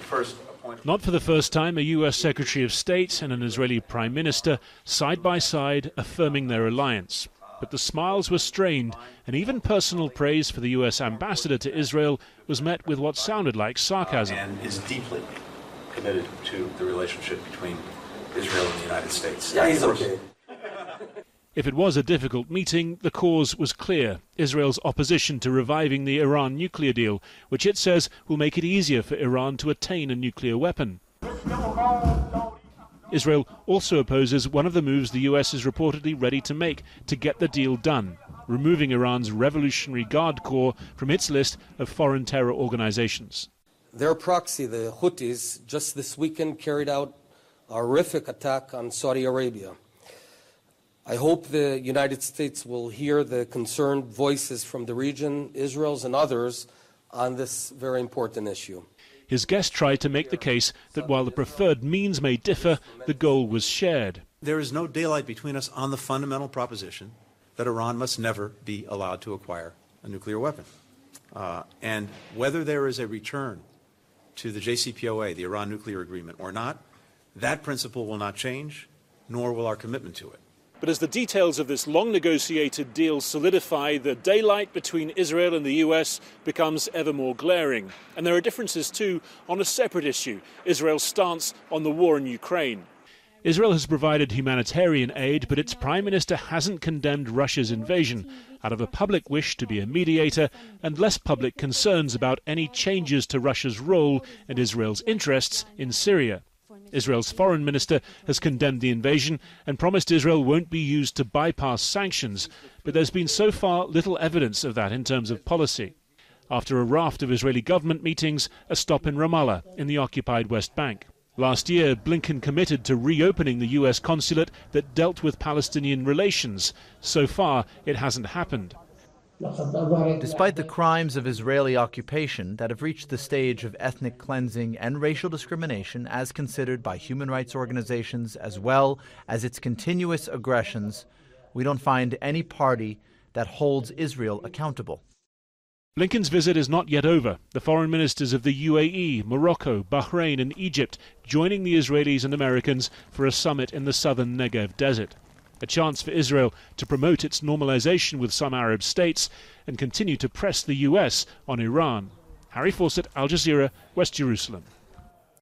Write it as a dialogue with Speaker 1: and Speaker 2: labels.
Speaker 1: Not for the first time, a U.S. Secretary of State and an Israeli Prime Minister side by side affirming their alliance. But the smiles were strained, and even personal praise for the U.S. ambassador to Israel was met with what sounded like sarcasm.
Speaker 2: And is deeply committed to the relationship between Israel and the United States.
Speaker 3: Yeah, he's okay.
Speaker 1: If it was a difficult meeting, the cause was clear: Israel's opposition to reviving the Iran nuclear deal, which it says will make it easier for Iran to attain a nuclear weapon. Israel also opposes one of the moves the US is reportedly ready to make to get the deal done, removing Iran's Revolutionary Guard Corps from its list of foreign terror organizations.
Speaker 3: Their proxy, the Houthis, just this weekend carried out a horrific attack on Saudi Arabia. I hope the United States will hear the concerned voices from the region, Israel's and others, on this very important issue.
Speaker 1: His guest tried to make the case that while the preferred means may differ, the goal was shared.
Speaker 2: There is no daylight between us on the fundamental proposition that Iran must never be allowed to acquire a nuclear weapon. And whether there is a return to the JCPOA, the Iran nuclear agreement, or not, that principle will not change, nor will our commitment to it.
Speaker 1: But as the details of this long-negotiated deal solidify, the daylight between Israel and the US becomes ever more glaring. And there are differences, too, on a separate issue: Israel's stance on the war in Ukraine. Israel has provided humanitarian aid, but its prime minister hasn't condemned Russia's invasion, out of a public wish to be a mediator and less public concerns about any changes to Russia's role and Israel's interests in Syria. Israel's foreign minister has condemned the invasion and promised Israel won't be used to bypass sanctions, but there's been so far little evidence of that in terms of policy. After a raft of Israeli government meetings, a stop in Ramallah, in the occupied West Bank. Last year, Blinken committed to reopening the US consulate that dealt with Palestinian relations. So far, it hasn't happened.
Speaker 4: Despite the crimes of Israeli occupation that have reached the stage of ethnic cleansing and racial discrimination as considered by human rights organizations, as well as its continuous aggressions, we don't find any party that holds Israel accountable.
Speaker 1: Blinken's visit is not yet over. The foreign ministers of the UAE, Morocco, Bahrain and Egypt joining the Israelis and Americans for a summit in the southern Negev desert. A chance for Israel to promote its normalization with some Arab states and continue to press the US on Iran. Harry Fawcett, Al Jazeera, West Jerusalem.